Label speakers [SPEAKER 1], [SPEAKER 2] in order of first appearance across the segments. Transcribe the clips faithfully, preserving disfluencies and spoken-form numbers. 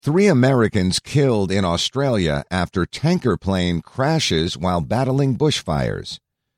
[SPEAKER 1] Three Americans killed in Australia after tanker plane crashes while battling bushfires.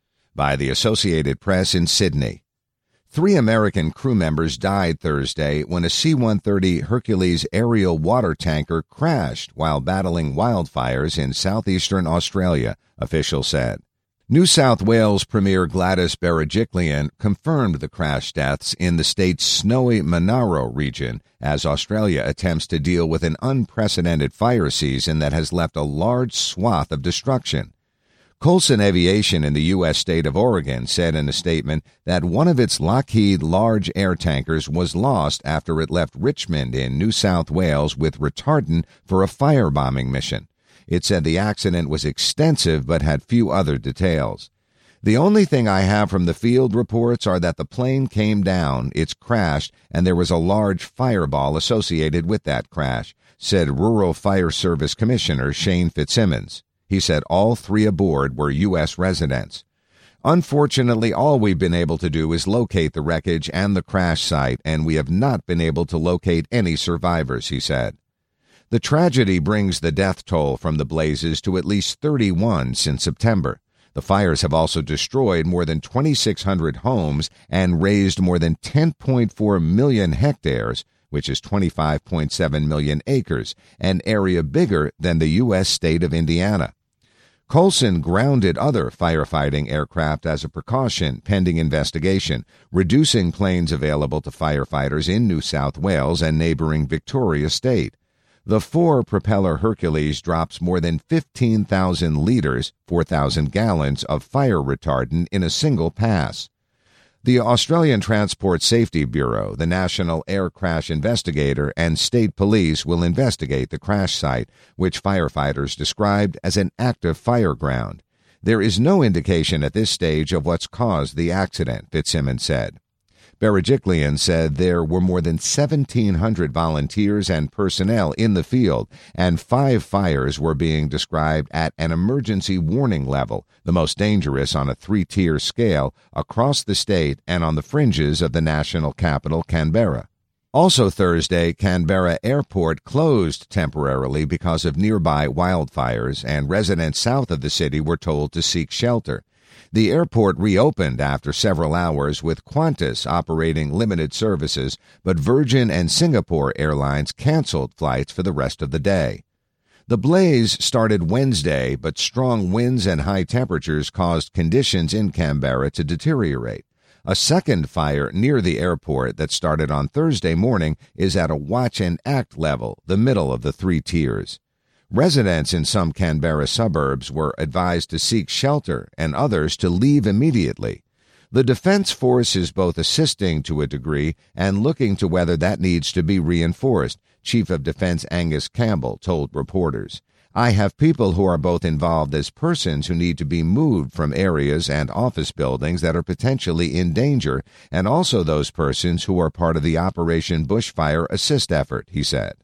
[SPEAKER 1] By the Associated Press in Sydney. Three American crew members died Thursday when a C one thirty Hercules aerial water tanker crashed while battling wildfires in southeastern Australia, officials said. New South Wales Premier Gladys Berejiklian confirmed the crash deaths in the state's snowy Monaro region as Australia attempts to deal with an unprecedented fire season that has left a large swath of destruction. Colson Aviation in the U S state of Oregon said in a statement that one of its Lockheed large air tankers was lost after it left Richmond in New South Wales with retardant for a firebombing mission. It said the accident was extensive but had few other details. The only thing I have from the field reports are that the plane came down, it's crashed, and there was a large fireball associated with that crash, said Rural Fire Service Commissioner Shane Fitzsimmons. He said all three aboard were U S residents. Unfortunately, all we've been able to do is locate the wreckage and the crash site, and we have not been able to locate any survivors, he said. The tragedy brings the death toll from the blazes to at least thirty-one since September. The fires have also destroyed more than twenty-six hundred homes and razed more than ten point four million hectares, which is twenty-five point seven million acres, an area bigger than the U S state of Indiana. Colson grounded other firefighting aircraft as a precaution pending investigation, reducing planes available to firefighters in New South Wales and neighboring Victoria State. The four-propeller Hercules drops more than fifteen thousand liters, four thousand gallons, of fire retardant in a single pass. The Australian Transport Safety Bureau, the National Air Crash Investigator, and state police will investigate the crash site, which firefighters described as an active fire ground. There is no indication at this stage of what's caused the accident, Fitzsimmons said. Berejiklian said there were more than seventeen hundred volunteers and personnel in the field, and five fires were being described at an emergency warning level, the most dangerous on a three-tier scale, across the state and on the fringes of the national capital, Canberra. Also Thursday, Canberra Airport closed temporarily because of nearby wildfires, and residents south of the city were told to seek shelter. The airport reopened after several hours with Qantas operating limited services, but Virgin and Singapore Airlines canceled flights for the rest of the day. The blaze started Wednesday, but strong winds and high temperatures caused conditions in Canberra to deteriorate. A second fire near the airport that started on Thursday morning is at a watch and act level, the middle of the three tiers. Residents in some Canberra suburbs were advised to seek shelter and others to leave immediately. The Defence Force is both assisting to a degree and looking to whether that needs to be reinforced, Chief of Defence Angus Campbell told reporters. I have people who are both involved as persons who need to be moved from areas and office buildings that are potentially in danger, and also those persons who are part of the Operation Bushfire Assist effort, he said.